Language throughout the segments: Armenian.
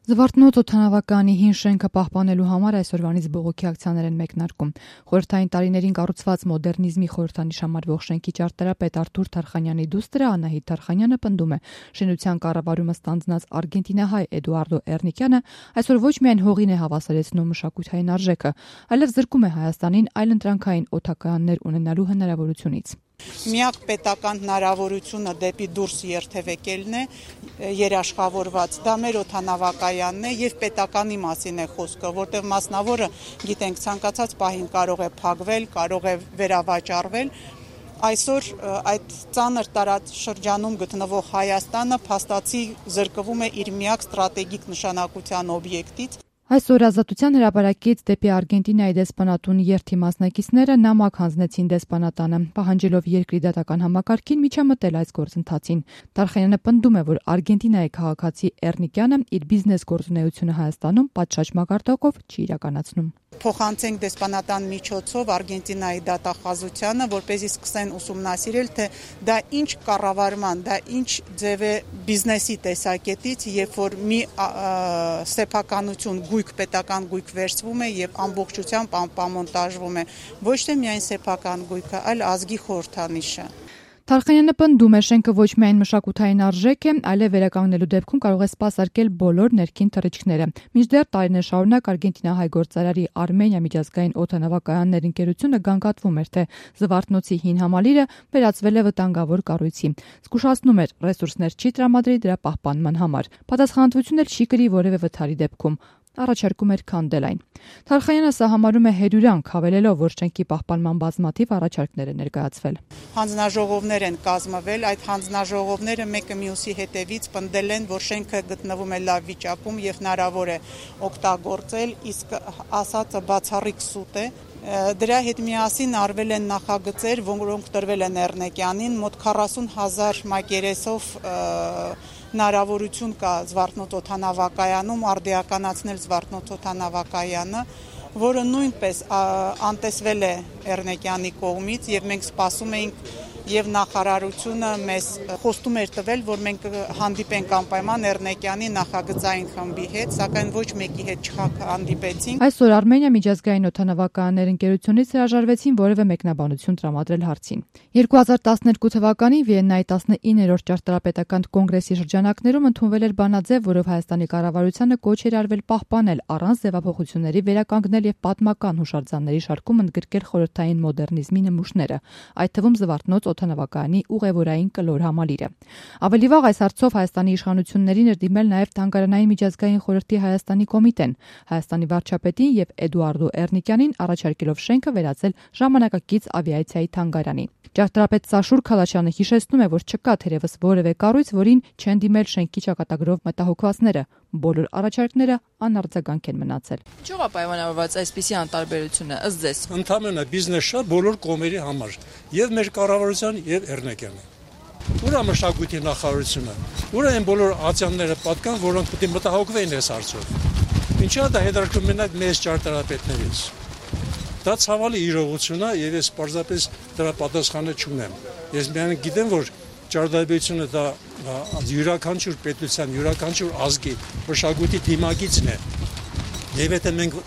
Զվարթնոց օդանավակայանի հին շենքը պահպանելու համար այսօրվանից բողոքի ակցիաներ են մեկնարկում։ Խորհրդային տարիներին կառուցված մոդեռնիզմի խորհրդանիշ համարվող շենքի ճարտարապետ Արթուր Թարխանյանի դուստրը Անահիտ Թարխանյանը պնդում է, շինության կառավարումը ստանձնած արգենտինահայ Էդուարդո Էրնիկյանը այսօր ոչ միայն հողին է հավասարեցնում մշակութային արժեքը, այլև զրկում է Հայաստանին այլընտրանքային օդակայաններ ունենալու հնարավորությունից։ Միակ պետական հնարավորությունը դեպի դուրս երթևեկելն է երաշխավորված, դա մեր օդանավակայանն է եւ պետականի մասին է խոսքը, որտեղ մասնավորը գիտենք ցանկացած պահին կարող է փակվել, կարող է վերավաճառվել։ Այսօր այդ ծանր տարածաշրջանում գտնվող Հայաստանը փաստացի զրկվում է իր միակ ստրատեգիկ նշանակության օբյեկտից։ Այսօր Ազատության հրապարակից դեպի Արգենտինայի դեսպանատուն երթի մասնակիցները նամակ հանձնեցին դեսպանատանը, պահանջելով երկրի դատական համակարգին միջամտել այս գործընթացին։ Թարխանյանը պնդում է, որ Արգենտինայի քաղաքացի Էրնիկյանը իր բիզնես գործունեությունը Հայաստանում պատշաճ մակարդակով չի իրականացնում։ Փոխանցենք դեսպանատան միջոցով Արգենտինայի դատախազությանը, որպեսզի սկսեն ուսումնասիրել, թե դա ինչ կառավարման, դա ինչ ձև է բիզնեսի տեսակետից, երբ որ մի սեփականություն պետական գույք վերցվում է եւ ամբողջությամբ անպամոնտաժվում է, ոչ թե միայն սեփական գույքը, այլ ազգի խորհրդանիշը։ Թարխանյանը պնդում է, շենքը ոչ միայն մշակութային արժեք է, այլև վերականգնելու դեպքում կարող է սպասարկել բոլոր ներքին թռիչքները։ Մինչդեռ տարիներ շարունակ Արգենտինահայ գործարարի Արմենիա միջազգային օդանավակայաններ ընկերությունը գանգատվում էր, թե Զվարթնոցի հին համալիրը վերածվել է վտանգավոր կառույցի։ Զգուշացնում էր, ռեսուրսներ չի տրամադրի դրա պահպանման համար։ Պատասխանատվություն էլ չի կրի որևէ վթարի դեպքում։ Առաջարկում էր քանդել այն։ Թարխանյանը սա համարում է հերյուրանք, հավելելով, որ շենքի պահպանման բազմաթիվ առաջարկներ են ներկայացվել։ Հանձնաժողովներ են կազմվել, այդ հանձնաժողովները մեկը մյուսի հետևից պնդել են, որ շենքը գտնվում է լավ վիճակում եւ հնարավոր է օգտագործել, իսկ ասածը բացառիկ սուտ է։ Դրա հետ միասին արվել են նախագծեր, որոնք տրվել են Էրնիկյանին, մոտ 40,000 մակերեսով հնարավորություն կա Զվարթնոց օդանավակայանում արդիականացնել Զվարթնոց օդանավակայանը, որը նույնպես անտեսվել է Էրնիկյանի կողմից եւ մենք սպասում էինք եւ նախարարությունը մեզ խոստում էր տվել, որ մենք հանդիպենք անպայման Էրնիկյանի նախագծային խմբի հետ, սակայն ոչ մեկի հետ չհանդիպեցինք։ Այսօր Արմենիա միջազգային օդանավակայաններ ընկերությունից հրաժարվեցին որևէ մեկնաբանություն տրամադրել հարցին։ 2012 թվականին Վիեննայի 19-րդ ճարտարապետական կոնգրեսի շրջանակներում ընդունվել էր բանաձև, որով Հայաստանի կառավարությանը կոչ էր արվել պահպանել առանց ձևափոխությունների վերականգնել եւ պատմական հուշարձանների շարքում ընդգրկել խորհրդային մոդեռնիզմի նմուշները, այդ թվում Զվարթնոց օդանավակայանի ուղևորային կլոր համալիրը։ Ավելի վաղ այս հարցով Հայաստանի իշխանություններին էր դիմել նաև Թանգարանային միջազգային խորհրդի Հայաստանի կոմիտեն, Հայաստանի վարչապետին եւ Էդուարդո Էրնիկյանին առաջարկելով շենքը վերածել ժամանակակից ավիացիայի թանգարանի։ Ճարտարապետ Սաշուր Քալաչյանը հիշեցնում է, որ չկա թերևս որևէ կառույց, որին չեն դիմել շենքի ճակատագրով մտահոգվածները։ Բոլոր առաջարկները անարձագանք են մնացել։ Ինչու՞ է պայմանավորված այսպիսի անտարբերությունը ըստ ձեզ։ Ընդհանրապես բիզնես շա բոլոր կողմերի համար, եւ մեր կառավարության, եւ Էրնիկյանի։ Ուր է մշակույթի նախարարությունը։ Ուր են բոլոր ացիաները պատկան, որոնք պետք է մտահոգվեն այս հարցով։ Ինչա դա հետաքրքրում մենակ մեծ ճարտարապետներից։ Դա ցավալի իրողություն է եւ ես պարզապես դրա պատասխանը չունեմ։ Ես միայն գիտեմ, որ ճարտարապետությունը դա յուրաքանչյուր պետության, յուրաքանչյուր ազգի մշակույթի դիմագիծն է։ Եվ եթե մենք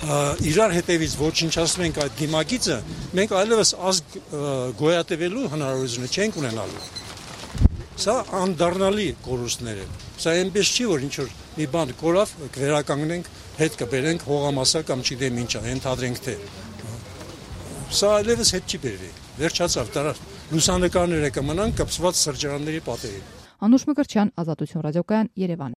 իրար հետևից ոչնչացնում ենք այդ դիմագիծը, մենք այլևս ազգ գոյատևելու հնարավորություն չենք ունենալու։ Սա անդառնալի կորուստներ են։ Սա այնպես չի, որ ինչ որ մի բան կորավ, կվերականգնենք, հետ կբերենք հողամասա կամ չգիտեմ ինչա, ենթադրենք թե։ Սա այլևս հետ չի բերվի։ Վերջացավ, դրա լուսանկարները կմնան կպցված սրճարանների պատերին։ Անուշ Մկրտչյան, Ազատություն ռադիոկայան, Երևան։